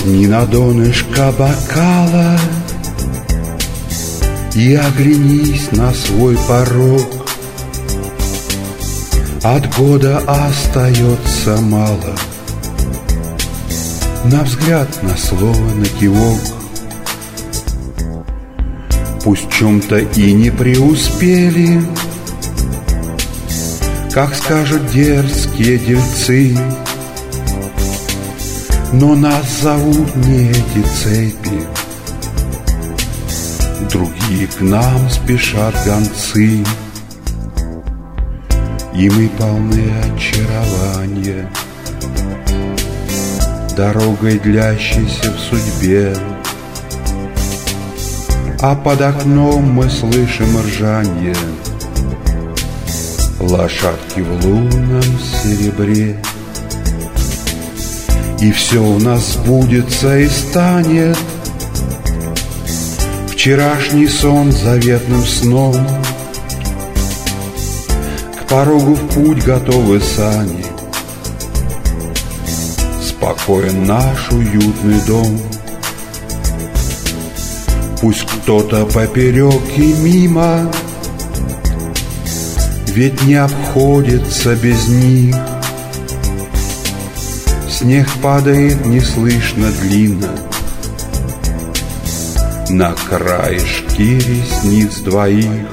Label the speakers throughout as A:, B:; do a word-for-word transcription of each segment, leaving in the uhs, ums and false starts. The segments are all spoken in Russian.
A: Плесни на донышко бокала и оглянись на свой порог. От года остается мало, на взгляд, на слово, на кивок. Пусть в чем-то и не преуспели, как скажут дерзкие дельцы, но нас зовут не эти цепи, другие к нам спешат гонцы, и мы полны очарования, дорогой длящейся в судьбе. А под окном мы слышим ржанье лошадки в лунном серебре. И все у нас сбудется и станет вчерашний сон заветным сном. К порогу в путь готовы сани, спокоен наш уютный дом. Пусть кто-то поперек и мимо, ведь не обходится без них. Снег падает неслышно длинно на краешки ресниц двоих.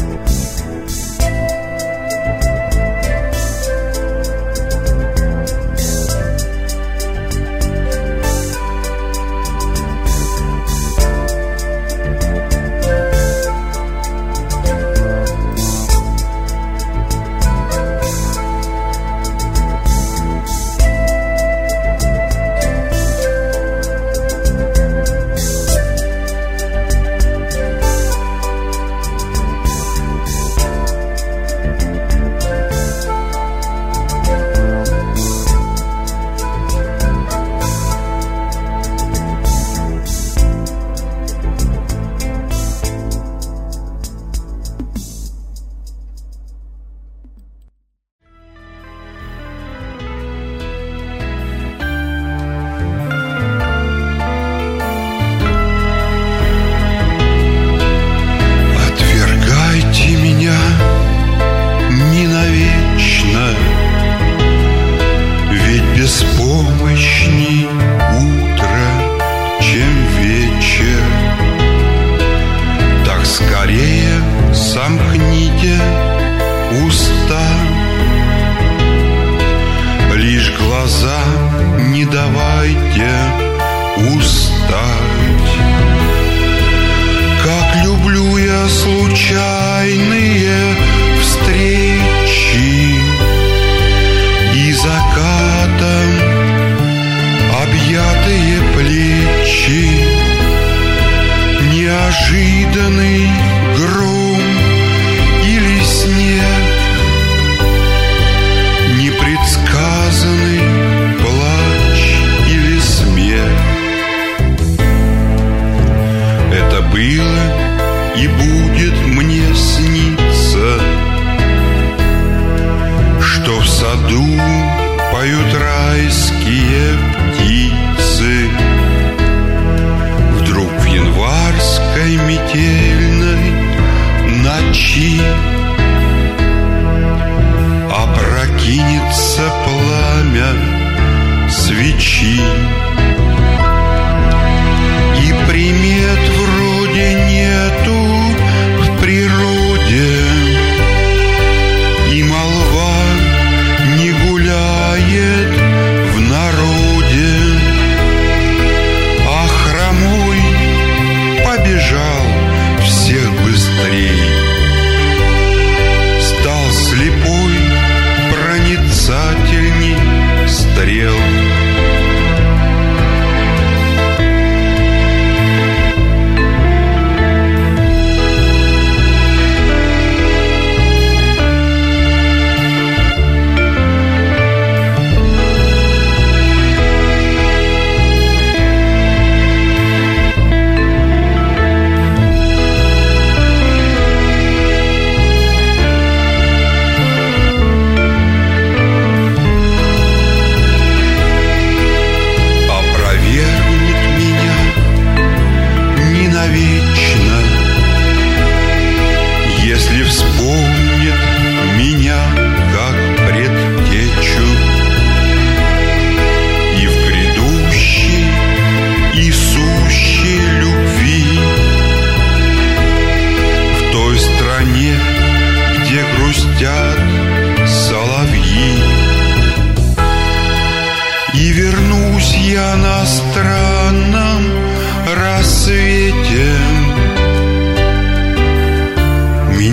B: Беспомощней утро, чем вечер. Так скорее сомкните уста, лишь глаза не давайте устать. Как люблю я случайные встречи и закатом объятые плечи, неожиданный гром или снег, непредсказанный плач или смех. Это было и будет мне сниться, что в саду поют райские птицы. Вдруг в январской метельной ночи опрокинется пламя свечи, и примет вроде нету в природе, и молва не гуляет в народе.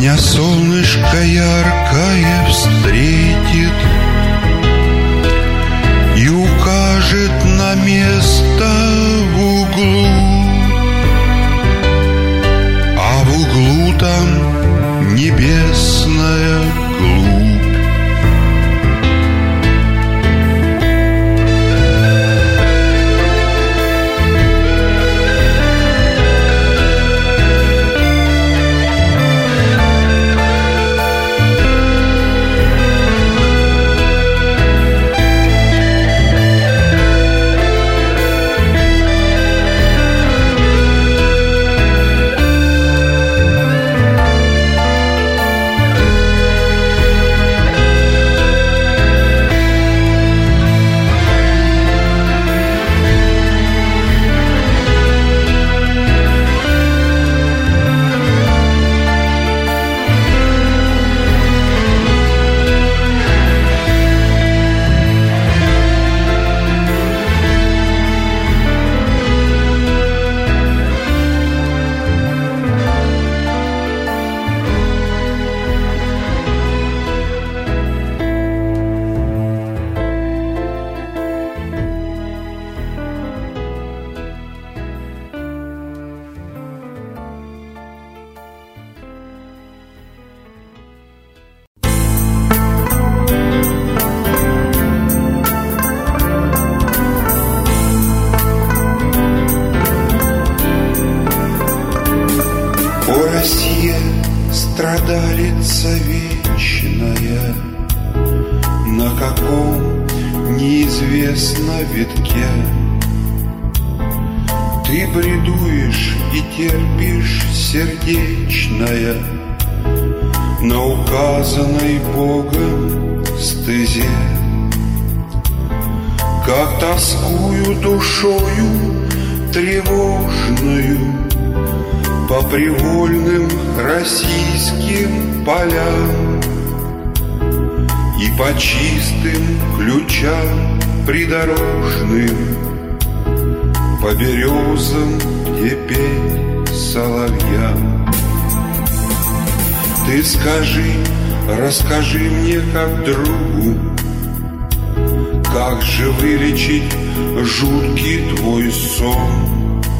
B: меня солнышко яркое встретит и укажет на место в углу, а в углу там небесная глубь. Страдалица вечная, на каком неизвестно витке ты бредуешь и терпишь, сердечная, на указанной Богом стезе. Как тоскую душою тревожную по привольным российским полям и по чистым ключам придорожным, по березам, где петь соловьям. Ты скажи, расскажи мне как другу, как же вылечить жуткий твой сон,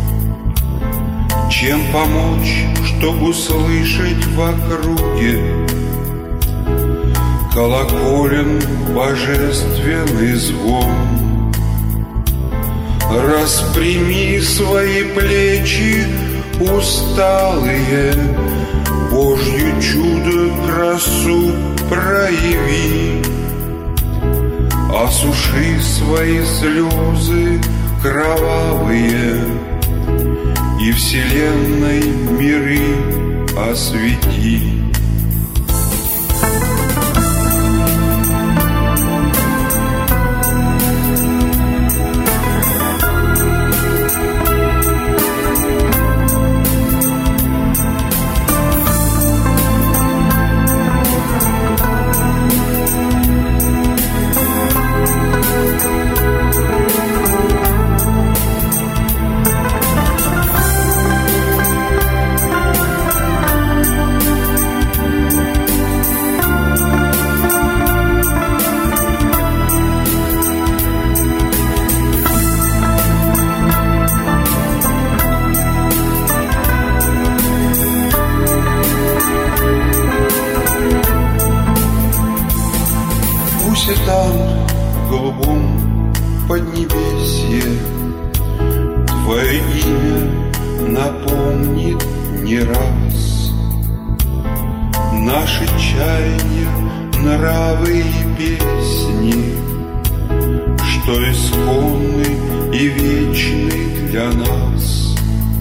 B: чем помочь, чтоб услышать в округе колоколен божественный звон. Распрями свои плечи усталые, Божью чудо красу прояви, осуши свои слезы кровавые и вселенной миры освети. Пусть там, в голубом поднебесье, твое имя напомнит не раз наши чаяния, нравы и песни, что исконны и вечны для нас.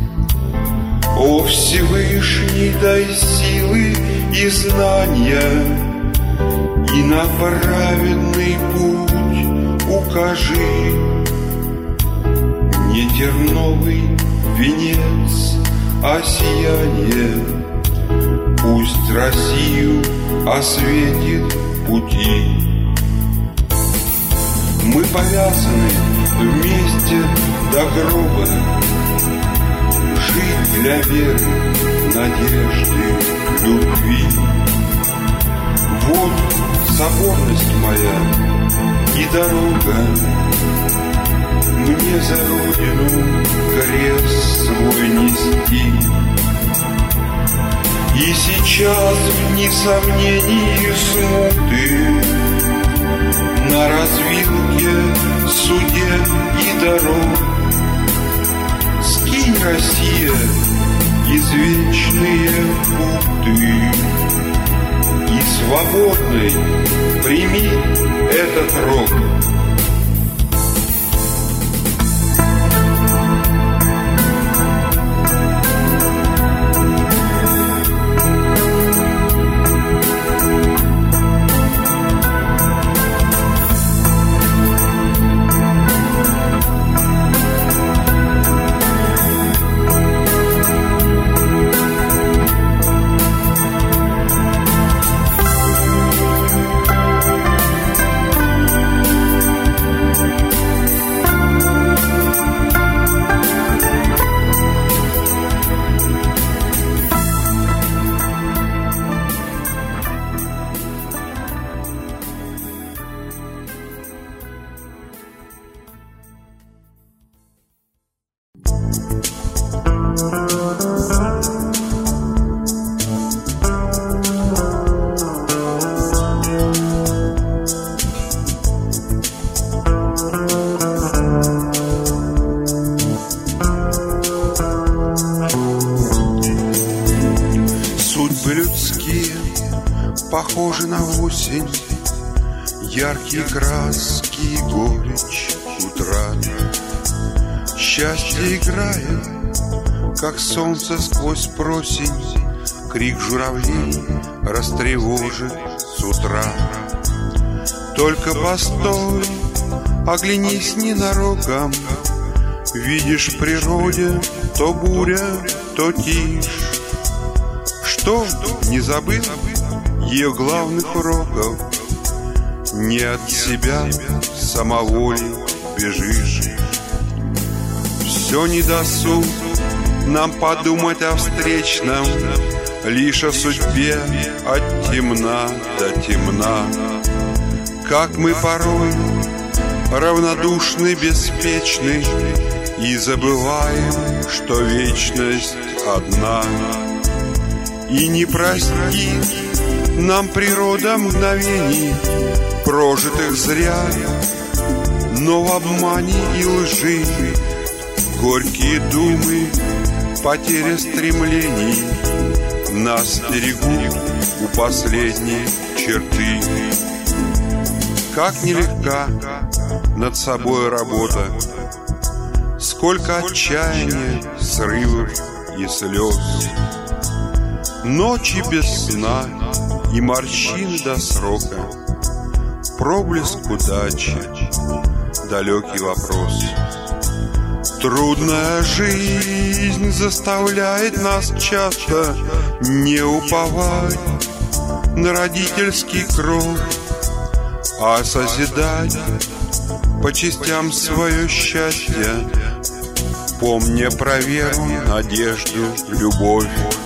B: О Всевышний, дай силы и знания, и на праведный путь укажи. Не терновый венец, а сияние пусть Россию осветит пути. Мы повязаны вместе до гроба, жить для веры, надежды, любви. Вот соборность моя и дорога, мне за родину крест свой нести. И сейчас в несомнении смуты на развилке судеб и дорог скинь, Россия, извечные путы и свободный прими этот рок. Похожи на осень, яркие краски и горечь утраты. Счастье играет, как солнце сквозь просень, крик журавлей растревожит с утра. Только постой, оглянись ненароком, видишь в природе то буря, то тишь. Что, не забыл ее главных уроков? Не от себя самоволей бежишь. Все недосуг нам подумать о встречном, лишь о судьбе от темна до темна. Как мы порой равнодушны, беспечны и забываем, что вечность одна. И не простит нам природа мгновений, прожитых зря, но в обмане и лжи горькие думы, потеря стремлений нас стерегут у последней черты. Как нелегка над собой работа, сколько отчаяния, срывов и слез, ночи без сна и морщин до срока, проблеск удачи, далекий вопрос. Трудная жизнь заставляет нас часто не уповать на родительский кров, а созидать по частям свое счастье, помня про веру, надежду, любовь.